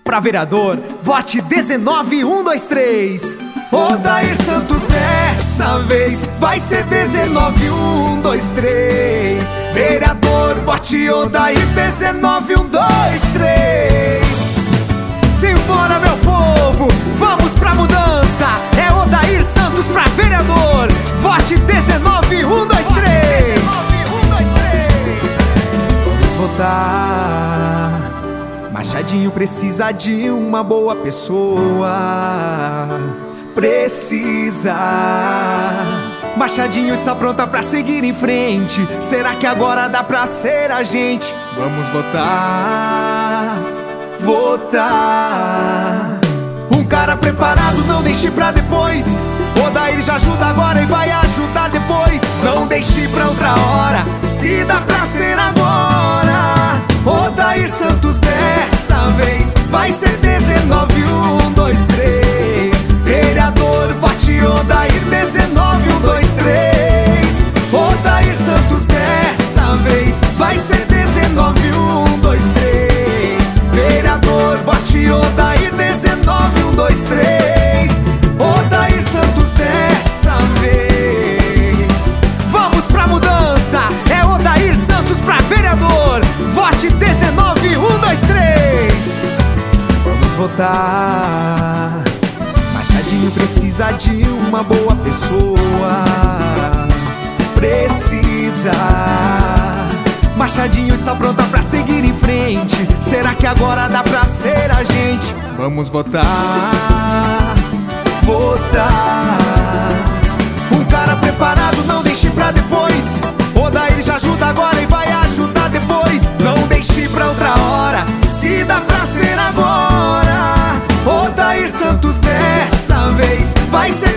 Pra vereador, vote 19123. Odair Santos dessa vez vai ser 19123. Vereador, vote Odair 19123. Simbora, meu povo, vamos pra mudança. É Odair Santos pra vereador, vote 19123. Vamos votar. Machadinho precisa de uma boa pessoa. Precisa. Machadinho está pronta pra seguir em frente. Será que agora dá pra ser a gente? Vamos votar. Votar. Um cara preparado, não deixe pra depois. Odair já ajuda agora e vai ajudar depois. Não deixe pra outra hora, se dá pra ser agora. Odair Santos dessa vez vai ser 19123. Vereador, vote Odair 19123. Odair Santos dessa vez vai ser 19123. Vereador, vote Odair 19123. Odair Santos dessa vez. Vamos pra mudança, é Odair Santos pra vereador, vote 19123. Vamos votar. Machadinho precisa de uma boa pessoa. Precisa. Machadinho está pronta pra seguir em frente. Será que agora dá pra ser a gente? Vamos votar. Votar. Um cara preparado, não deixe pra depois. Odair já ajuda agora e vai ajudar depois. Não deixe pra outra hora, se dá pra ser agora. Odair Santos dessa vez vai ser